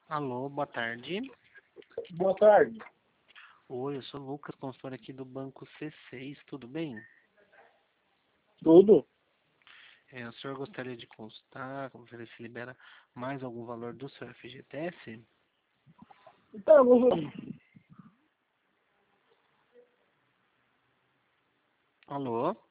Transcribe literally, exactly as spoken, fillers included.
Alô, boa tarde. Boa tarde. Oi, eu sou o Lucas, consultor aqui do Banco C seis, tudo bem? Tudo? É, o senhor gostaria de consultar, ver se libera mais algum valor do seu F G T S? Então, você- Alô?